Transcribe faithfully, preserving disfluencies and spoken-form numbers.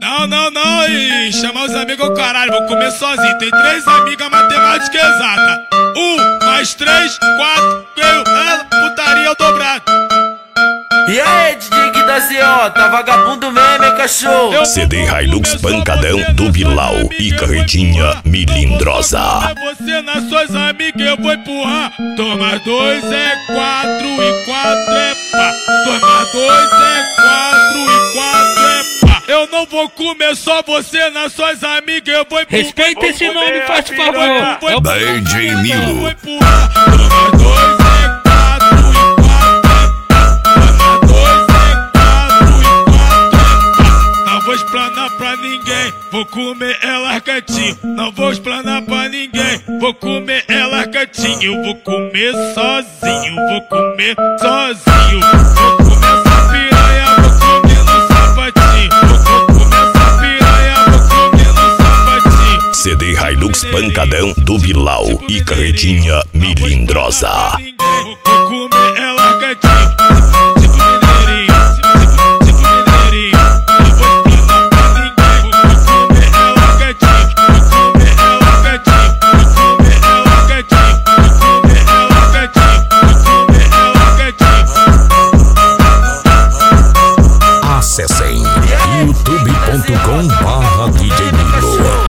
Não, não, não, e chamar os amigos ao caralho, vou comer sozinho. Tem três amigas, matemática exata. Um, mais três, quatro, eu, ela, putaria ao dobrado. E aí, D J Gui da Z O, tá vagabundo mesmo, hein, cachorro? C D Hilux pancadão do Bilal e carretinha milindrosa. Você nas suas amigas eu vou empurrar. Toma dois é quatro e quatro é pá. Toma dois é quatro e quatro é pá. Eu não vou comer só você nas suas amigas, eu vou empurrar. Respeita esse nome, faz favor. D J Milo. Toma dois é quatro e quatro é pá. Toma dois é quatro e quatro é pá. Não vou explanar pra ninguém, vou comer ela quietinho. Não vou explanar pra ninguém, vou comer ela quietinho. Eu vou comer sozinho, vou comer sozinho. Vou comer essa piranha, vou comer no sapatinho. Vou comer essa piranha, vou comer no sapatinho. C D Hilux pancadão do Bilal e carretinha milindrosa.